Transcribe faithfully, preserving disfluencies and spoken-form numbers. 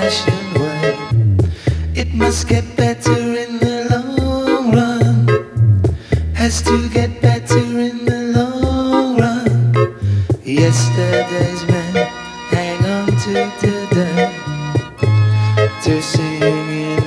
old-fashioned way. It must get better in the long run. Has to get better in the long run. Yesterday's men hang on to today. To sing in